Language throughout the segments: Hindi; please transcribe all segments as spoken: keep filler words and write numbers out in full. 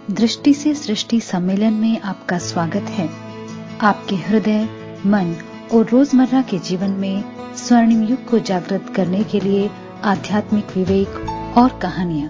दृष्टि से सृष्टि सम्मेलन में आपका स्वागत है। आपके हृदय, मन और रोजमर्रा के जीवन में स्वर्णिम युग को जागृत करने के लिए आध्यात्मिक विवेक और कहानियाँ।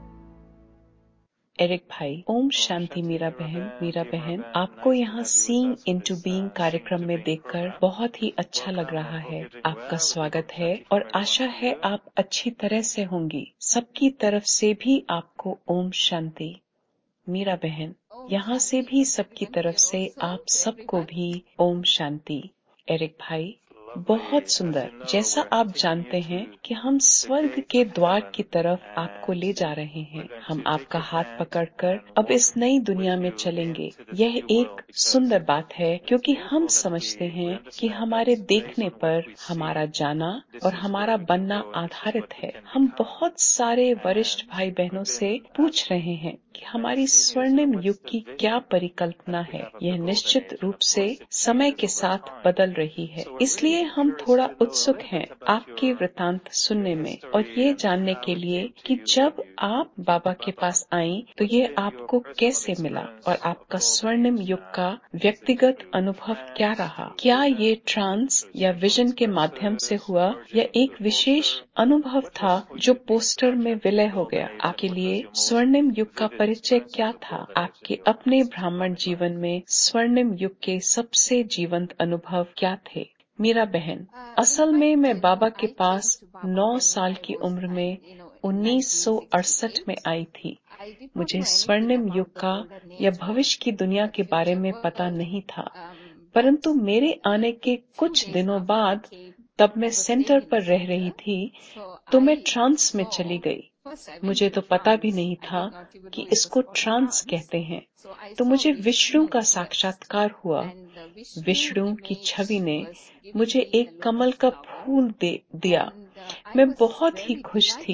एरिक भाई, ओम शांति। मीरा बहन मीरा बहन आपको यहाँ सीइंग इनटू बीइंग कार्यक्रम में देखकर बहुत ही अच्छा लग रहा है। आपका स्वागत है और आशा है आप अच्छी तरह से होंगी। सबकी तरफ से भी आपको ओम शांति। मीरा बहन, यहाँ से भी सबकी तरफ से आप सबको भी ओम शांति। एरिक भाई, बहुत सुंदर। जैसा आप जानते हैं कि हम स्वर्ग के द्वार की तरफ आपको ले जा रहे हैं। हम आपका हाथ पकड़कर अब इस नई दुनिया में चलेंगे। यह एक सुंदर बात है क्योंकि हम समझते हैं कि हमारे देखने पर हमारा जाना और हमारा बनना आधारित है। हम बहुत सारे वरिष्ठ भाई बहनों से पूछ रहे हैं कि हमारी स्वर्णिम युग की क्या परिकल्पना है। यह निश्चित रूप से समय के साथ बदल रही है, इसलिए हम थोड़ा उत्सुक हैं आपके वृतांत सुनने में और ये जानने के लिए कि जब आप बाबा के पास आईं तो ये आपको कैसे मिला और आपका स्वर्णिम युग का व्यक्तिगत अनुभव क्या रहा। क्या ये ट्रांस या विजन के माध्यम से हुआ या एक विशेष अनुभव था जो पोस्टर में विलय हो गया। आपके लिए स्वर्णिम युग का परिचय क्या था। आपके अपने ब्राह्मण जीवन में स्वर्णिम युग के सबसे जीवंत अनुभव क्या थे। मीरा बहन, असल में मैं बाबा के पास नौ साल की उम्र में उन्नीस सौ अड़सठ में आई थी। मुझे स्वर्णिम युग का या भविष्य की दुनिया के बारे में पता नहीं था, परंतु मेरे आने के कुछ दिनों बाद, तब मैं सेंटर पर रह रही थी, तो मैं ट्रांस में चली गई। मुझे तो पता भी नहीं था कि इसको ट्रांस कहते हैं। तो मुझे विष्णु का साक्षात्कार हुआ। विष्णु की छवि ने मुझे एक कमल का फूल दे दिया। मैं बहुत ही खुश थी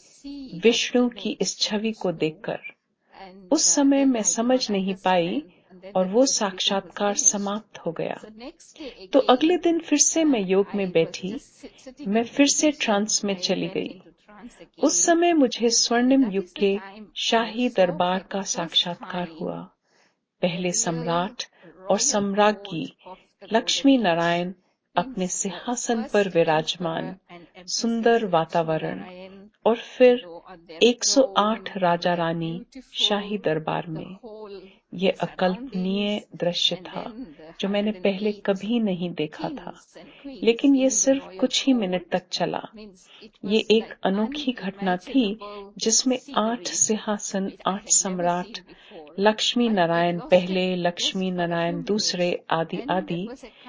विष्णु की इस छवि को देखकर। उस समय मैं समझ नहीं पाई और वो साक्षात्कार समाप्त हो गया। तो अगले दिन फिर से मैं योग में बैठी। मैं फिर से ट्रांस में चली गई। उस समय मुझे स्वर्णिम युग के शाही दरबार का साक्षात्कार हुआ। पहले सम्राट और सम्राज्ञी लक्ष्मी नारायण अपने सिंहासन पर विराजमान, सुंदर वातावरण, और फिर एक सौ आठ राजा रानी शाही दरबार में। ये अकल्पनीय दृश्य था जो मैंने पहले कभी नहीं देखा था, लेकिन ये सिर्फ कुछ ही मिनट तक चला। ये एक अनोखी घटना थी जिसमें आठ सिंहासन, आठ सम्राट, लक्ष्मी नारायण पहले, लक्ष्मी नारायण दूसरे, आदि आदि,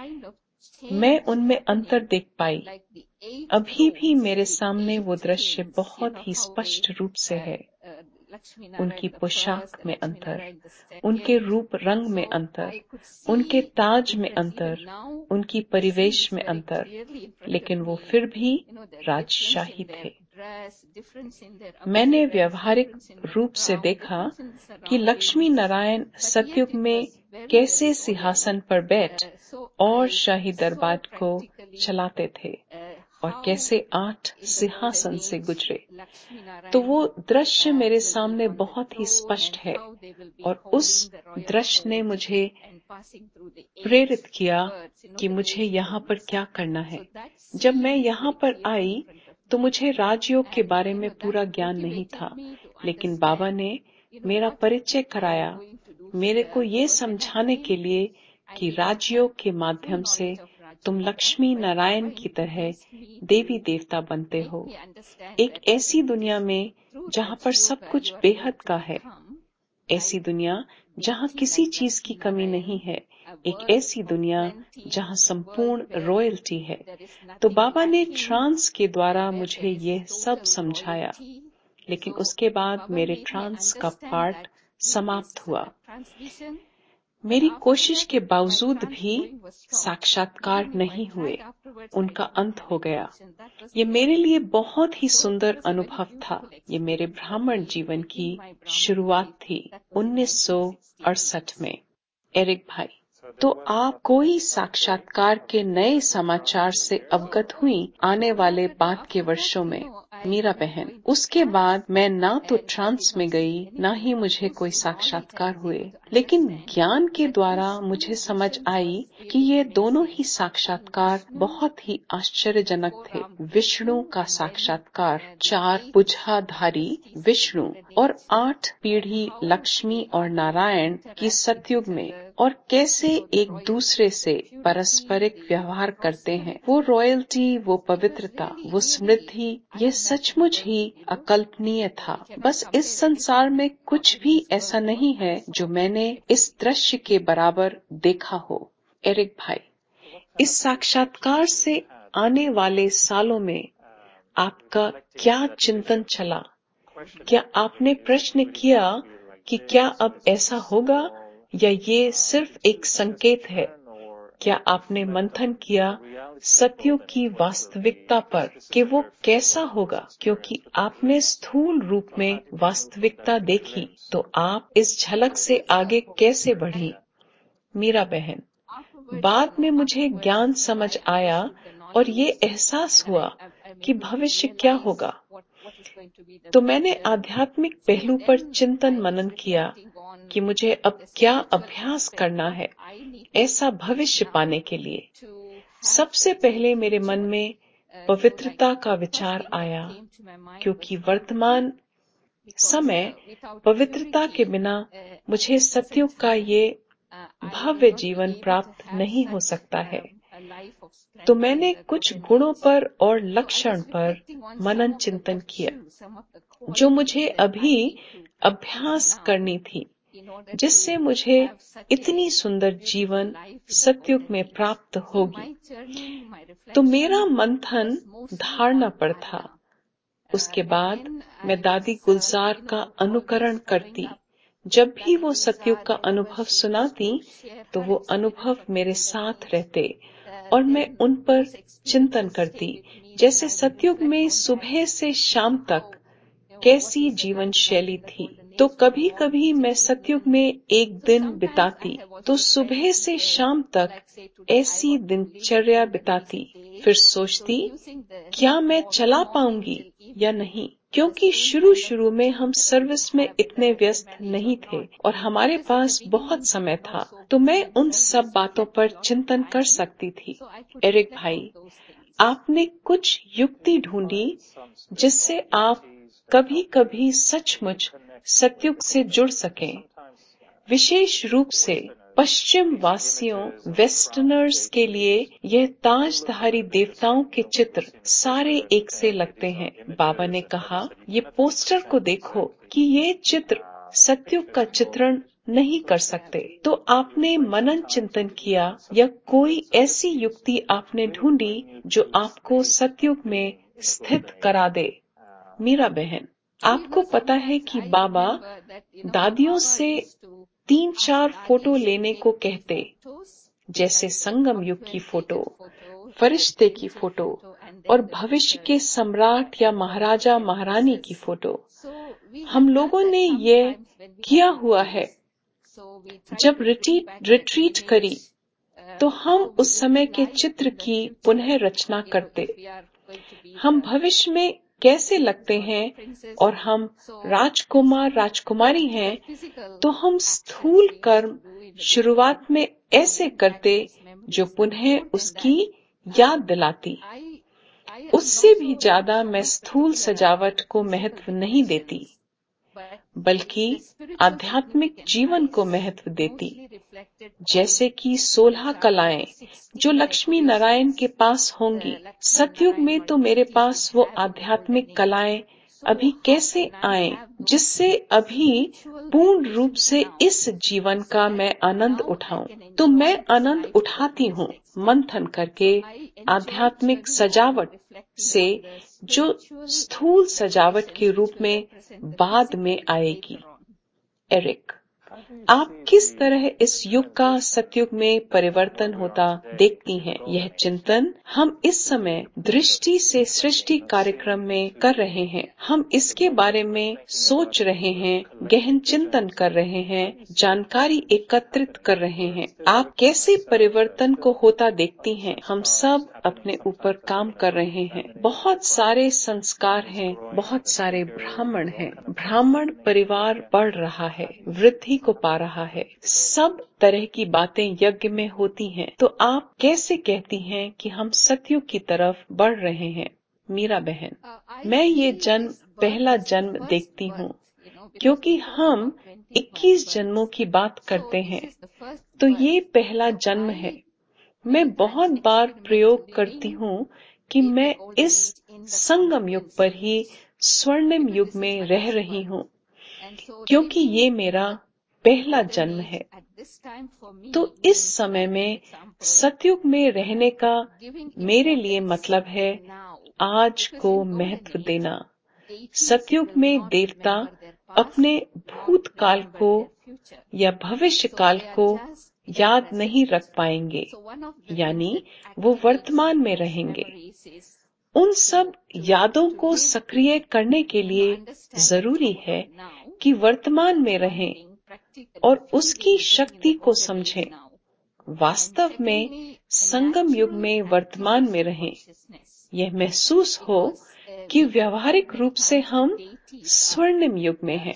मैं उनमें अंतर देख पाई। अभी भी मेरे सामने वो दृश्य बहुत ही स्पष्ट रूप से है। उनकी पोशाक में अंतर, उनके रूप रंग में अंतर, उनके ताज में अंतर, उनकी परिवेश में अंतर, लेकिन वो फिर भी राजशाही थे। मैंने व्यवहारिक रूप से देखा कि लक्ष्मी नारायण सतयुग में कैसे सिंहासन पर बैठ और शाही दरबार को चलाते थे और कैसे आठ सिंहासन से गुजरे। तो वो दृश्य मेरे सामने बहुत ही स्पष्ट है और उस दृश्य ने मुझे प्रेरित किया कि मुझे यहाँ पर क्या करना है। जब मैं यहाँ पर आई तो मुझे राजयोग के बारे में पूरा ज्ञान नहीं था, लेकिन बाबा ने मेरा परिचय कराया, मेरे को ये समझाने के लिए कि राजयोग के माध्यम से तुम लक्ष्मी नारायण की तरह देवी देवता बनते हो। एक ऐसी दुनिया में जहाँ पर सब कुछ बेहद का है, ऐसी दुनिया जहाँ किसी चीज की कमी नहीं है, एक ऐसी दुनिया जहाँ संपूर्ण रॉयल्टी है। तो बाबा ने ट्रांस के द्वारा मुझे यह सब समझाया, लेकिन उसके बाद मेरे ट्रांस का पार्ट समाप्त हुआ। मेरी कोशिश के बावजूद भी साक्षात्कार नहीं हुए, उनका अंत हो गया। ये मेरे लिए बहुत ही सुंदर अनुभव था। ये मेरे ब्राह्मण जीवन की शुरुआत थी उन्नीस सौ अड़सठ में। एरिक भाई, तो आप कोई साक्षात्कार के नए समाचार से अवगत हुई आने वाले बाद के वर्षों में? मीरा बहन, उसके बाद मैं ना तो ट्रांस में गई, ना ही मुझे कोई साक्षात्कार हुए, लेकिन ज्ञान के द्वारा मुझे समझ आई कि ये दोनों ही साक्षात्कार बहुत ही आश्चर्यजनक थे। विष्णु का साक्षात्कार, चार भुजाधारी विष्णु और आठ पीढ़ी लक्ष्मी और नारायण की सतयुग में, और कैसे एक दूसरे से पारस्परिक व्यवहार करते हैं। वो रॉयल्टी, वो पवित्रता, वो समृद्धि, ये सचमुच ही अकल्पनीय था। बस इस संसार में कुछ भी ऐसा नहीं है जो मैंने इस दृश्य के बराबर देखा हो। एरिक भाई, इस साक्षात्कार से आने वाले सालों में आपका क्या चिंतन चला? क्या आपने प्रश्न किया कि क्या अब ऐसा होगा या ये सिर्फ एक संकेत है? क्या आपने मंथन किया सत्युग की वास्तविकता पर कि वो कैसा होगा? क्योंकि आपने स्थूल रूप में वास्तविकता देखी, तो आप इस झलक से आगे कैसे बढ़ी? मीरा बहन, बाद में मुझे ज्ञान समझ आया और ये एहसास हुआ कि भविष्य क्या होगा। तो मैंने आध्यात्मिक पहलू पर चिंतन मनन किया कि मुझे अब क्या अभ्यास करना है ऐसा भविष्य पाने के लिए। सबसे पहले मेरे मन में पवित्रता का विचार आया, क्योंकि वर्तमान समय पवित्रता के बिना मुझे सतयुग का ये भव्य जीवन प्राप्त नहीं हो सकता है। तो मैंने कुछ गुणों पर और लक्षण पर मनन चिंतन किया जो मुझे अभी अभ्यास करनी थी, जिससे मुझे इतनी सुंदर जीवन सतयुग में प्राप्त होगी। तो मेरा मंथन धारणा पर था। उसके बाद मैं दादी गुलजार का अनुकरण करती। जब भी वो सतयुग का अनुभव सुनाती, तो वो अनुभव मेरे साथ रहते और मैं उन पर चिंतन करती। जैसे सतयुग में सुबह से शाम तक कैसी जीवन शैली थी। तो कभी कभी मैं सतयुग में एक दिन बिताती, तो सुबह से शाम तक ऐसी दिनचर्या बिताती। फिर सोचती, क्या मैं चला पाऊंगी या नहीं, क्योंकि शुरू शुरू में हम सर्विस में इतने व्यस्त नहीं थे और हमारे पास बहुत समय था, तो मैं उन सब बातों पर चिंतन कर सकती थी। एरिक भाई, आपने कुछ युक्ति ढूंढी जिससे आप कभी कभी सचमुच सतयुग से जुड़ सकें। विशेष रूप से पश्चिम वासियों वेस्टर्नर्स के लिए यह ताजधारी देवताओं के चित्र सारे एक से लगते हैं। बाबा ने कहा, ये पोस्टर को देखो कि ये चित्र सतयुग का चित्रण नहीं कर सकते। तो आपने मनन चिंतन किया या कोई ऐसी युक्ति आपने ढूंढी जो आपको सतयुग में स्थित करा दे? मीरा बहन, आपको पता है कि बाबा दादियों से तीन चार फोटो लेने को कहते, जैसे संगम युग की फोटो, फरिश्ते की फोटो और भविष्य के सम्राट या महाराजा महारानी की फोटो। हम लोगों ने ये किया हुआ है। जब रिट्रीट रिट्रीट करी तो हम उस समय के चित्र की पुनः रचना करते। हम भविष्य में कैसे लगते हैं और हम राजकुमार राजकुमारी हैं, तो हम स्थूल कर्म शुरुआत में ऐसे करते जो पुनः उसकी याद दिलाती। उससे भी ज्यादा मैं स्थूल सजावट को महत्व नहीं देती, बल्कि आध्यात्मिक जीवन को महत्व देती। जैसे कि सोलह कलाएं जो लक्ष्मी नारायण के पास होंगी। सतयुग में तो मेरे पास वो आध्यात्मिक कलाएं अभी कैसे आएं, जिससे अभी पूर्ण रूप से इस जीवन का मैं आनंद उठाऊं। तो मैं आनंद उठाती हूँ मंथन करके आध्यात्मिक सजावट से, जो स्थूल सजावट के रूप में बाद में आएगी। एरिक, आप किस तरह इस युग का सतयुग में परिवर्तन होता देखती हैं? यह चिंतन हम इस समय दृष्टि से सृष्टि कार्यक्रम में कर रहे हैं। हम इसके बारे में सोच रहे हैं, गहन चिंतन कर रहे हैं, जानकारी एकत्रित कर रहे हैं। आप कैसे परिवर्तन को होता देखती हैं? हम सब अपने ऊपर काम कर रहे हैं। बहुत सारे संस्कार हैं, बहुत सारे ब्राह्मण हैं। ब्राह्मण परिवार बढ़ रहा है, वृद्धि को पा रहा है। सब तरह की बातें यज्ञ में होती हैं। तो आप कैसे कहती हैं कि हम सतयुग की तरफ बढ़ रहे हैं? मीरा बहन, मैं ये जन्म पहला जन्म देखती हूँ, क्योंकि हम इक्कीस जन्मों की बात करते हैं, तो ये पहला जन्म है। मैं बहुत बार प्रयोग करती हूँ कि मैं इस संगम युग पर ही स्वर्णिम युग में रह रही हूँ, क्योंकि ये मेरा पहला जन्म है। तो इस समय में सतयुग में रहने का मेरे लिए मतलब है आज को महत्व देना। सतयुग में देवता अपने भूतकाल को या भविष्य काल को याद नहीं रख पाएंगे, यानी वो वर्तमान में रहेंगे। उन सब यादों को सक्रिय करने के लिए जरूरी है कि वर्तमान में रहें और उसकी शक्ति को समझें। वास्तव में संगम युग में वर्तमान में रहें। यह महसूस हो कि व्यवहारिक रूप से हम स्वर्णिम युग में हैं।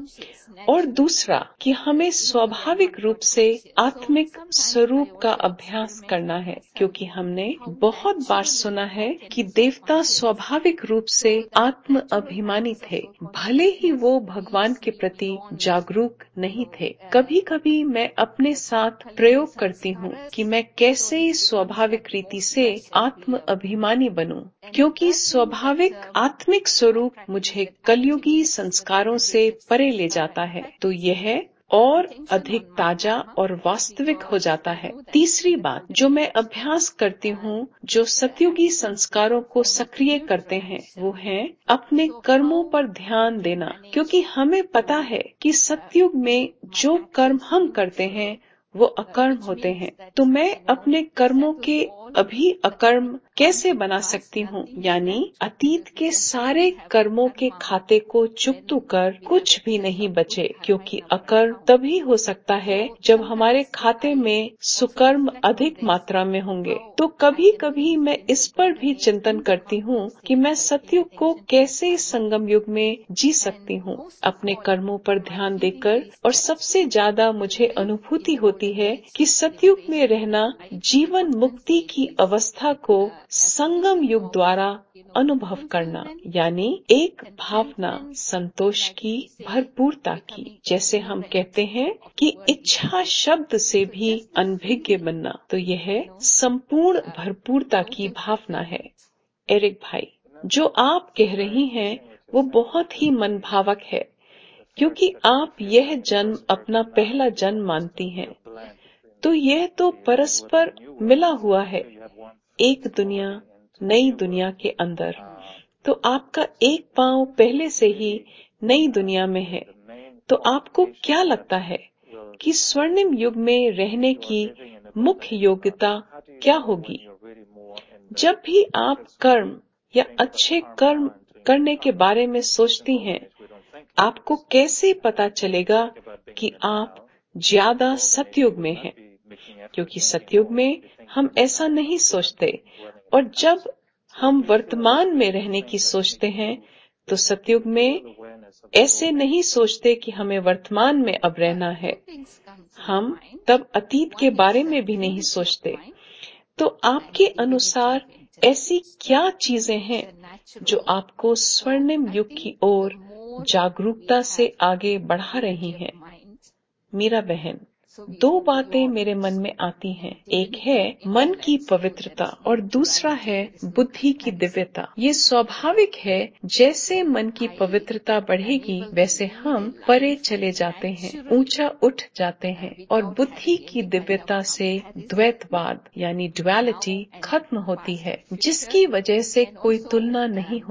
और दूसरा कि हमें स्वाभाविक रूप से आत्मिक स्वरूप का अभ्यास करना है, क्योंकि हमने बहुत बार सुना है कि देवता स्वाभाविक रूप से आत्म अभिमानी थे, भले ही वो भगवान के प्रति जागरूक नहीं थे। कभी कभी मैं अपने साथ प्रयोग करती हूँ कि मैं कैसे स्वाभाविक रीति से आत्म अभिमानी बनूं, क्योंकि स्वाभाविक आत्मिक स्वरूप मुझे कलयुगी संस्कारों से परे ले जाता है, तो यह और अधिक ताजा और वास्तविक हो जाता है। तीसरी बात जो मैं अभ्यास करती हूँ, जो सतयुगी संस्कारों को सक्रिय करते हैं, वो है अपने कर्मों पर ध्यान देना, क्योंकि हमें पता है कि सतयुग में जो कर्म हम करते हैं वो अकर्म होते हैं। तो मैं अपने कर्मों के अभी अकर्म कैसे बना सकती हूँ, यानी अतीत के सारे कर्मों के खाते को चुकतू कर कुछ भी नहीं बचे, क्योंकि अकर्म तभी हो सकता है जब हमारे खाते में सुकर्म अधिक मात्रा में होंगे। तो कभी कभी मैं इस पर भी चिंतन करती हूँ कि मैं सतयुग को कैसे संगम युग में जी सकती हूँ अपने कर्मों पर ध्यान देकर। और सबसे ज्यादा मुझे अनुभूति होती है कि सतयुग में रहना जीवन मुक्ति की अवस्था को संगम युग द्वारा अनुभव करना, यानी एक भावना संतोष की, भरपूरता की। जैसे हम कहते हैं कि इच्छा शब्द से भी अनभिज्ञ बनना, तो यह संपूर्ण भरपूरता की भावना है। एरिक भाई, जो आप कह रही हैं वो बहुत ही मनभावक है, क्योंकि आप यह जन्म अपना पहला जन्म मानती हैं। तो यह तो परस्पर मिला हुआ है, एक दुनिया नई दुनिया के अंदर। तो आपका एक पांव पहले से ही नई दुनिया में है। तो आपको क्या लगता है कि स्वर्णिम युग में रहने की मुख्य योग्यता क्या होगी? जब भी आप कर्म या अच्छे कर्म करने के बारे में सोचती हैं, आपको कैसे पता चलेगा कि आप ज्यादा सतयुग में हैं? क्योंकि सतयुग में हम ऐसा नहीं सोचते, और जब हम वर्तमान में रहने की सोचते हैं तो सतयुग में ऐसे नहीं सोचते कि हमें वर्तमान में अब रहना है। हम तब अतीत के बारे में भी नहीं सोचते। तो आपके अनुसार ऐसी क्या चीजें हैं जो आपको स्वर्णिम युग की ओर जागरूकता से आगे बढ़ा रही हैं? मीरा बहन, दो बातें मेरे मन में आती हैं। एक है मन की पवित्रता और दूसरा है बुद्धि की दिव्यता। ये स्वाभाविक है, जैसे मन की पवित्रता बढ़ेगी वैसे हम परे चले जाते हैं, ऊंचा उठ जाते हैं, और बुद्धि की दिव्यता से द्वैतवाद यानी ड्युअलिटी खत्म होती है, जिसकी वजह से कोई तुलना नहीं होती।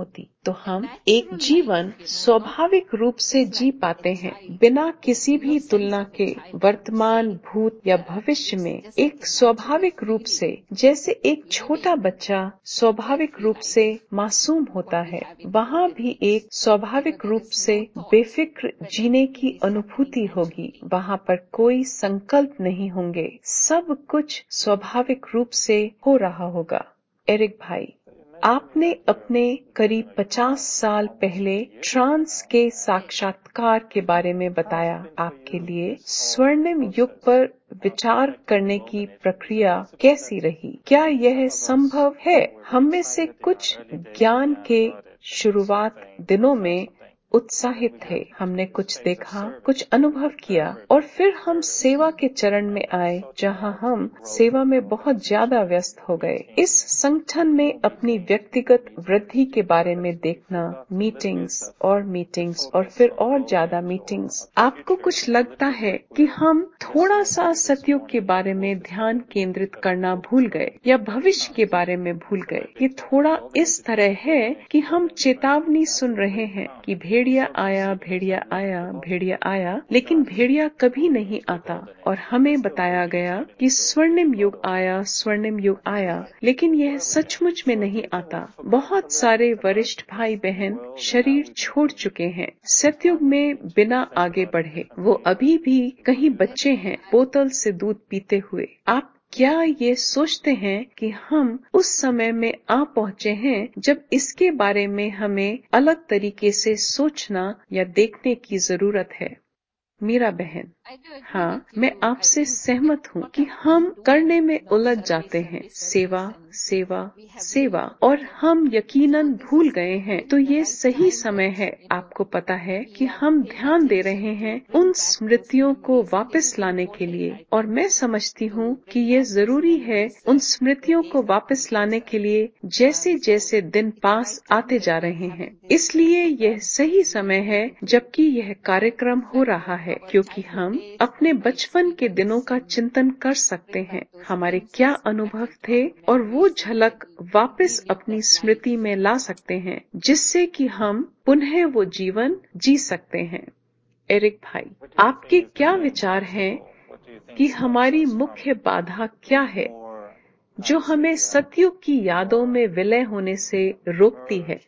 तो हम एक जीवन स्वाभाविक रूप से जी पाते हैं, बिना किसी भी तुलना के। वर्तमान, भूत या भविष्य में एक स्वाभाविक रूप से, जैसे एक छोटा बच्चा स्वाभाविक रूप से मासूम होता है, वहाँ भी एक स्वाभाविक रूप से बेफिक्र जीने की अनुभूति होगी। वहाँ पर कोई संकल्प नहीं होंगे, सब कुछ स्वाभाविक रूप से हो रहा होगा। एरिक भाई, आपने अपने करीब पचास साल पहले ट्रांस के साक्षात्कार के बारे में बताया। आपके लिए स्वर्णिम युग पर विचार करने की प्रक्रिया कैसी रही? क्या यह संभव है? हम में से कुछ ज्ञान के शुरुआत दिनों में उत्साहित थे। हमने कुछ देखा, कुछ अनुभव किया और फिर हम सेवा के चरण में आए, जहां हम सेवा में बहुत ज्यादा व्यस्त हो गए। इस संगठन में अपनी व्यक्तिगत वृद्धि के बारे में देखना, मीटिंग्स और मीटिंग्स और फिर और ज्यादा मीटिंग्स। आपको कुछ लगता है कि हम थोड़ा सा सतयुग के बारे में ध्यान केंद्रित करना भूल गए या भविष्य के बारे में भूल गए। ये थोड़ा इस तरह है कि हम चेतावनी सुन रहे हैं कि भेड़िया आया, भेड़िया आया, भेड़िया आया, लेकिन भेड़िया कभी नहीं आता। और हमें बताया गया कि स्वर्णिम युग आया, स्वर्णिम युग आया, लेकिन यह सचमुच में नहीं आता। बहुत सारे वरिष्ठ भाई बहन शरीर छोड़ चुके हैं सतयुग में बिना आगे बढ़े। वो अभी भी कहीं बच्चे हैं, बोतल से दूध पीते हुए। आप क्या ये सोचते हैं कि हम उस समय में आ पहुँचे हैं जब इसके बारे में हमें अलग तरीके से सोचना या देखने की जरूरत है? मीरा बहन, हाँ, मैं आपसे सहमत हूँ कि हम करने में उलझ जाते हैं, सेवा सेवा सेवा, और हम यकीनन भूल गए हैं। तो ये सही समय है, आपको पता है, कि हम ध्यान दे रहे हैं उन स्मृतियों को वापस लाने के लिए। और मैं समझती हूँ कि ये जरूरी है उन स्मृतियों को वापस लाने के लिए जैसे जैसे दिन पास आते जा रहे हैं। इसलिए यह सही समय है जबकि यह कार्यक्रम हो रहा है, क्योंकि हम अपने बचपन के दिनों का चिंतन कर सकते हैं, हमारे क्या अनुभव थे, और वो झलक वापस अपनी स्मृति में ला सकते हैं, जिससे कि हम पुनः वो जीवन जी सकते हैं। एरिक भाई, आपके क्या विचार हैं कि हमारी मुख्य बाधा क्या है जो हमें सतयुग की यादों में विलय होने से रोकती है?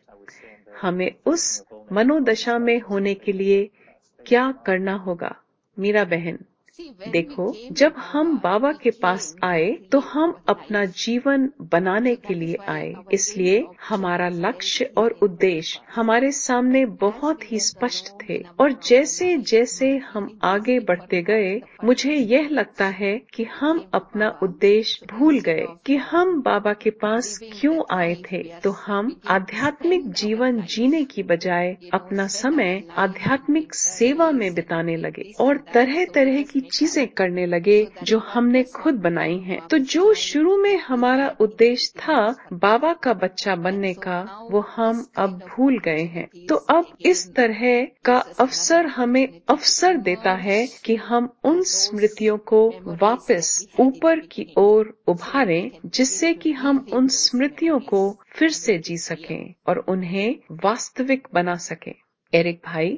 हमें उस मनोदशा में होने के लिए क्या करना होगा? मीरा बहन, देखो, जब हम बाबा के पास आए तो हम अपना जीवन बनाने के लिए आए, इसलिए हमारा लक्ष्य और उद्देश्य हमारे सामने बहुत ही स्पष्ट थे। और जैसे जैसे हम आगे बढ़ते गए, मुझे यह लगता है कि हम अपना उद्देश्य भूल गए कि हम बाबा के पास क्यों आए थे। तो हम आध्यात्मिक जीवन जीने की बजाय अपना समय आध्यात्मिक सेवा में बिताने लगे और तरह तरह की चीजें करने लगे जो हमने खुद बनाई हैं। तो जो शुरू में हमारा उद्देश्य था बाबा का बच्चा बनने का, वो हम अब भूल गए हैं। तो अब इस तरह का अवसर हमें अवसर देता है कि हम उन स्मृतियों को वापस ऊपर की ओर उभारें, जिससे कि हम उन स्मृतियों को फिर से जी सकें और उन्हें वास्तविक बना सकें। एरिक भाई,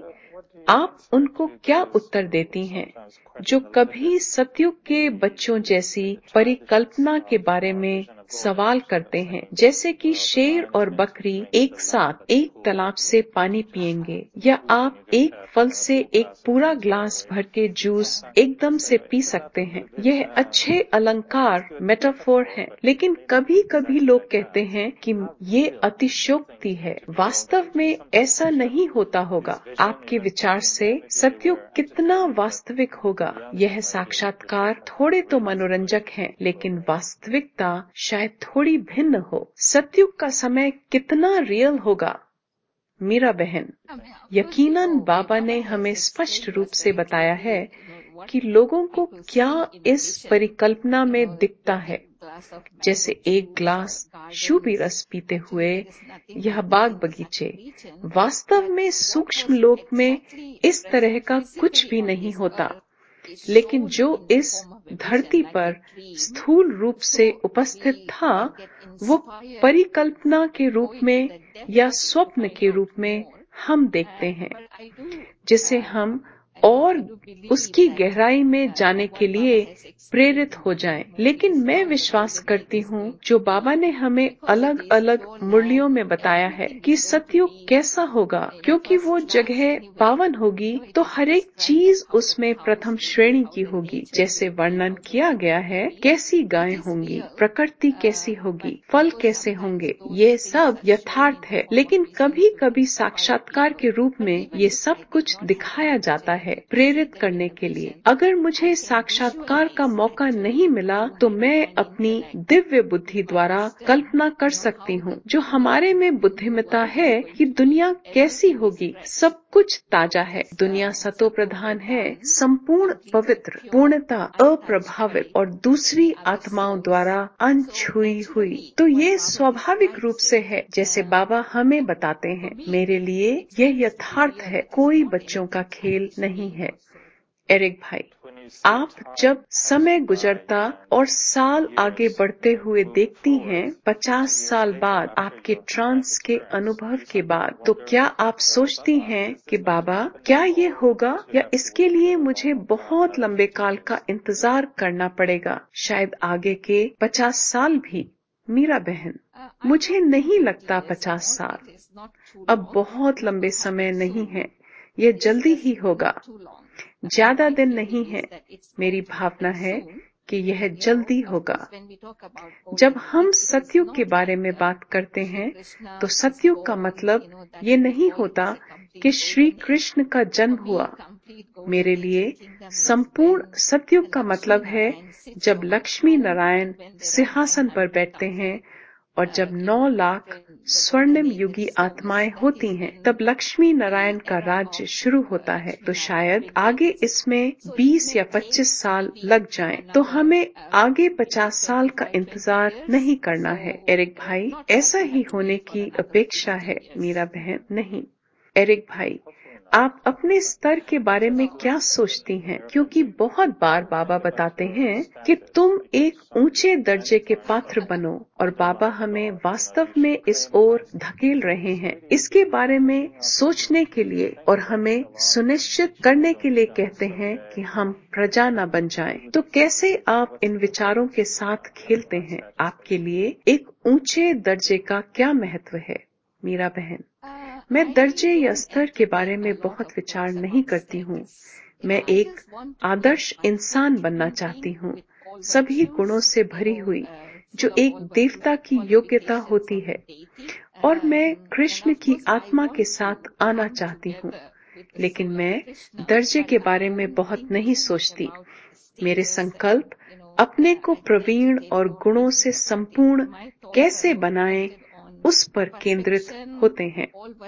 आप उनको क्या उत्तर देती हैं जो कभी सतयुग के बच्चों जैसी परिकल्पना के बारे में सवाल करते हैं, जैसे कि शेर और बकरी एक साथ एक तालाब से पानी पिएंगे, या आप एक फल से एक पूरा ग्लास भर के जूस एकदम से पी सकते हैं? यह अच्छे अलंकार मेटाफोर हैं, लेकिन कभी कभी लोग कहते हैं कि ये अतिशयोक्ति है। वास्तव में ऐसा नहीं होता होगा। आपके विचार से सतयुग कितना वास्तविक होगा? यह साक्षात्कार थोड़े तो मनोरंजक हैं, लेकिन वास्तविकता शायद थोड़ी भिन्न हो। सतयुग का समय कितना रियल होगा? मीरा बहन, यकीनन बाबा ने हमें स्पष्ट रूप से बताया है कि लोगों को क्या इस परिकल्पना में दिखता है, जैसे एक ग्लास शूबी रस पीते हुए यह बाग बगीचे। वास्तव में सूक्ष्म लोक में इस तरह का कुछ भी नहीं होता। लेकिन जो इस धरती पर स्थूल रूप से उपस्थित था, वो परिकल्पना के रूप में या स्वप्न के रूप में हम देखते हैं, जिसे हम और उसकी गहराई में जाने के लिए प्रेरित हो जाएं। लेकिन मैं विश्वास करती हूँ जो बाबा ने हमें अलग अलग मुरलियों में बताया है कि सतयुग कैसा होगा, क्योंकि वो जगह पावन होगी तो हर एक चीज उसमें प्रथम श्रेणी की होगी। जैसे वर्णन किया गया है, कैसी गायें होंगी, प्रकृति कैसी होगी, फल कैसे होंगे, ये सब यथार्थ है। लेकिन कभी कभी साक्षात्कार के रूप में ये सब कुछ दिखाया जाता है प्रेरित करने के लिए। अगर मुझे साक्षात्कार का मौका नहीं मिला तो मैं अपनी दिव्य बुद्धि द्वारा कल्पना कर सकती हूँ। जो हमारे में बुद्धिमत्ता है कि दुनिया कैसी होगी, सब कुछ ताजा है, दुनिया सतो प्रधान है, संपूर्ण पवित्र, पूर्णता अप्रभावित और दूसरी आत्माओं द्वारा अनछुई हुई। तो ये स्वाभाविक रूप से है, जैसे बाबा हमें बताते हैं। मेरे लिए यह यथार्थ है, कोई बच्चों का खेल नहीं है। एरिक भाई, आप जब समय गुजरता और साल आगे बढ़ते हुए देखती हैं, पचास साल बाद आपके ट्रांस के अनुभव के बाद, तो क्या आप सोचती हैं कि बाबा क्या ये होगा या इसके लिए मुझे बहुत लंबे काल का इंतजार करना पड़ेगा, शायद आगे के पचास साल भी? मीरा बहन, मुझे नहीं लगता पचास साल अब बहुत लंबे समय नहीं है, ये जल्दी ही होगा, ज्यादा दिन नहीं है। मेरी भावना है कि यह जल्दी होगा। जब हम सतयुग के बारे में बात करते हैं तो सतयुग का मतलब ये नहीं होता कि श्री कृष्ण का जन्म हुआ। मेरे लिए संपूर्ण सतयुग का मतलब है जब लक्ष्मी नारायण सिंहासन पर बैठते हैं और जब नौ लाख स्वर्णिम युगी आत्माएं होती हैं, तब लक्ष्मी नारायण का राज्य शुरू होता है। तो शायद आगे इसमें बीस या पच्चीस साल लग जाएं, तो हमें आगे पचास साल का इंतजार नहीं करना है। एरिक भाई, ऐसा ही होने की अपेक्षा है। मीरा बहन, नहीं। एरिक भाई, आप अपने स्तर के बारे में क्या सोचती हैं? क्योंकि बहुत बार बाबा बताते हैं कि तुम एक ऊंचे दर्जे के पात्र बनो, और बाबा हमें वास्तव में इस ओर धकेल रहे हैं, इसके बारे में सोचने के लिए और हमें सुनिश्चित करने के लिए कहते हैं कि हम प्रजा न बन जाएं। तो कैसे आप इन विचारों के साथ खेलते हैं? आपके लिए एक ऊंचे दर्जे का क्या महत्व है? मीरा बहन, मैं दर्जे या स्तर के बारे में बहुत विचार नहीं करती हूँ। मैं एक आदर्श इंसान बनना चाहती हूँ, सभी गुणों से भरी हुई, जो एक देवता की योग्यता होती है, और मैं कृष्ण की आत्मा के साथ आना चाहती हूँ। लेकिन मैं दर्जे के बारे में बहुत नहीं सोचती। मेरे संकल्प अपने को प्रवीण और गुणों से संपूर्ण कैसे बनाएं, उस पर केंद्रित होते हैं।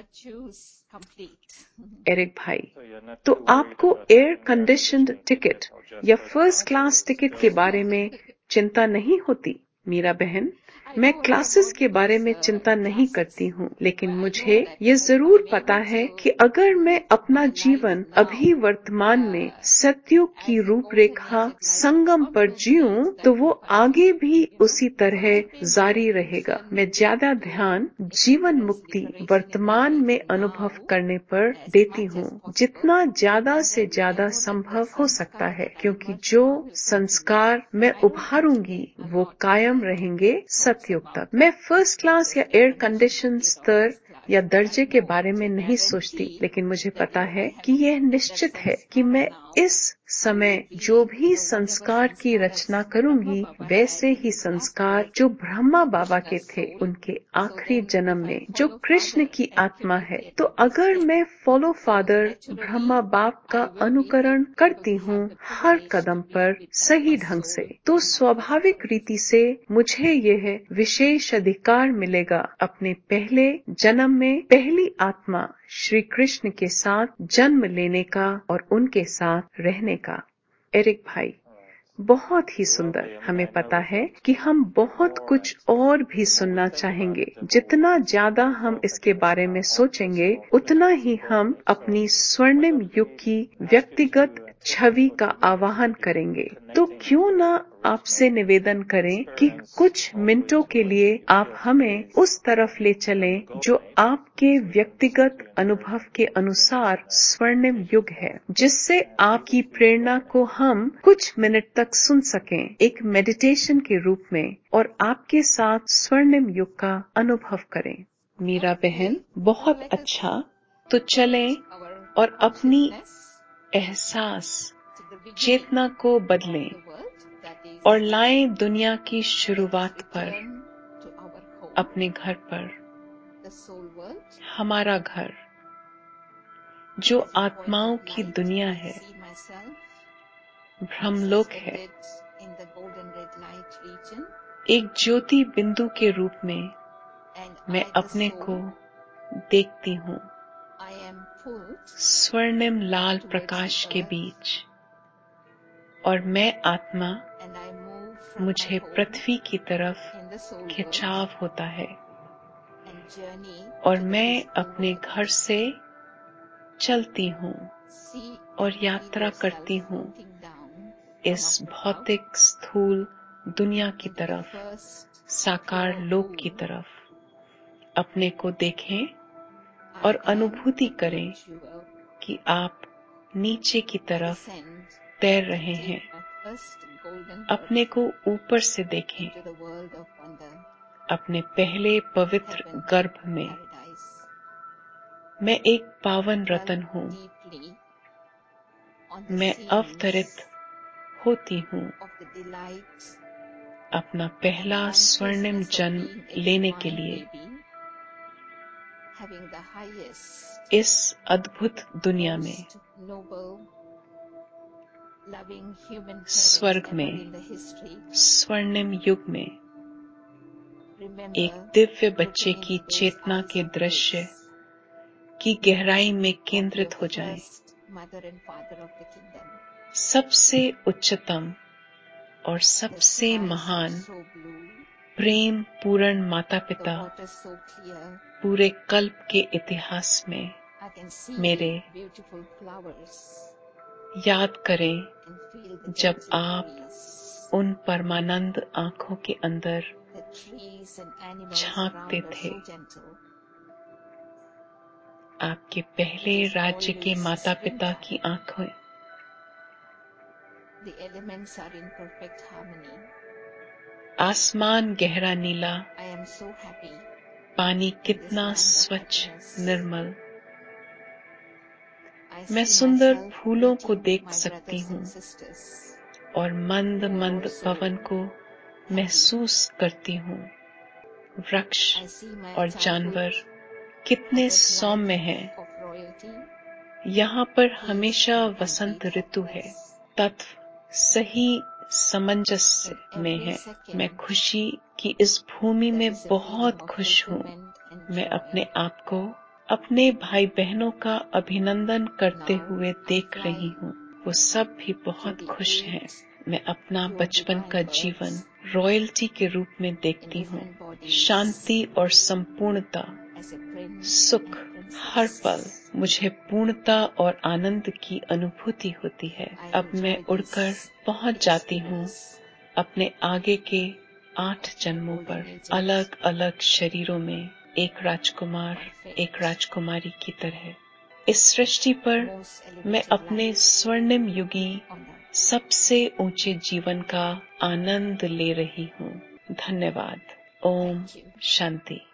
एरिक भाई, तो आपको एयर कंडीशन्ड टिकट या फर्स्ट क्लास टिकट के बारे में चिंता नहीं होती? मीरा बहन, मैं क्लासेस के बारे में चिंता नहीं करती हूँ, लेकिन मुझे ये जरूर पता है कि अगर मैं अपना जीवन अभी वर्तमान में सतयुग की रूपरेखा संगम पर जीऊं, तो वो आगे भी उसी तरह जारी रहेगा। मैं ज्यादा ध्यान जीवन मुक्ति वर्तमान में अनुभव करने पर देती हूँ, जितना ज्यादा से ज्यादा संभव हो सकता है, क्योंकि जो संस्कार मैं उभारूंगी वो कायम रहेंगे सतयुग तक। मैं फर्स्ट क्लास या एयर कंडीशन स्तर या दर्जे के बारे में नहीं सोचती, लेकिन मुझे पता है कि यह निश्चित है कि मैं इस समय जो भी संस्कार की रचना करूंगी, वैसे ही संस्कार जो ब्रह्मा बाबा के थे उनके आखिरी जन्म में, जो कृष्ण की आत्मा है। तो अगर मैं फॉलो फादर ब्रह्मा बाप का अनुकरण करती हूँ हर कदम पर सही ढंग से, तो स्वाभाविक रीति से मुझे यह विशेष अधिकार मिलेगा अपने पहले जन्म में पहली आत्मा श्री कृष्ण के साथ जन्म लेने का और उनके साथ रहने का। एरिक भाई, बहुत ही सुंदर। हमें पता है कि हम बहुत कुछ और भी सुनना चाहेंगे। जितना ज्यादा हम इसके बारे में सोचेंगे, उतना ही हम अपनी स्वर्णिम युग की व्यक्तिगत छवि का आवाहन करेंगे। तो क्यों ना आपसे निवेदन करें कि कुछ मिनटों के लिए आप हमें उस तरफ ले चलें जो आपके व्यक्तिगत अनुभव के अनुसार स्वर्णिम युग है, जिससे आपकी प्रेरणा को हम कुछ मिनट तक सुन सकें, एक मेडिटेशन के रूप में, और आपके साथ स्वर्णिम युग का अनुभव करें। मीरा बहन, बहुत अच्छा। तो चलें और अपनी एहसास, चेतना को बदलें और लाएं दुनिया की शुरुआत पर, अपने घर पर, हमारा घर जो आत्माओं की दुनिया है, ब्रह्मलोक है, एक ज्योति बिंदु के रूप में मैं अपने को देखती हूँ, स्वर्णिम लाल प्रकाश के बीच, और मैं आत्मा, मुझे पृथ्वी की तरफ खिंचाव होता है और मैं अपने घर से चलती हूँ और यात्रा करती हूँ इस भौतिक स्थूल दुनिया की तरफ, साकार लोक की तरफ। अपने को देखें और अनुभूति करें कि आप नीचे की तरफ तैर रहे हैं। अपने को ऊपर से देखें, अपने पहले पवित्र गर्भ में। मैं एक पावन रतन हूँ। मैं अवतरित होती हूँ अपना पहला स्वर्णिम जन्म लेने के लिए इस अद्भुत दुनिया में, स्वर्ग में, स्वर्णिम युग में, एक दिव्य बच्चे की चेतना के दृश्य की गहराई में केंद्रित हो जाएं। सबसे उच्चतम और सबसे महान प्रेम पूर्ण माता पिता पूरे कल्प के इतिहास में मेरे याद करें जब आप उन परमानंद आंखों के अंदर झांकते थे। आपके पहले राज्य के माता पिता की आंखें आसमान गहरा नीला, पानी कितना स्वच्छ निर्मल। मैं सुंदर फूलों को देख सकती हूँ और मंद मंद पवन को महसूस करती हूँ। वृक्ष और जानवर कितने सौम्य हैं। यहाँ पर हमेशा वसंत ऋतु है। तत्व सही सामंजस्य में है। मैं खुशी की इस भूमि में बहुत खुश हूँ। मैं अपने आप को अपने भाई बहनों का अभिनंदन करते हुए देख रही हूँ। वो सब भी बहुत खुश हैं। मैं अपना बचपन का जीवन रॉयल्टी के रूप में देखती हूँ। शांति और संपूर्णता, सुख, हर पल मुझे पूर्णता और आनंद की अनुभूति होती है। अब मैं उड़कर पहुंच जाती हूँ अपने आगे के आठ जन्मों पर, अलग अलग शरीरों में, एक राजकुमार, एक राजकुमारी की तरह। इस सृष्टि पर मैं अपने स्वर्णिम युगी सबसे ऊंचे जीवन का आनंद ले रही हूँ। धन्यवाद। ओम शांति।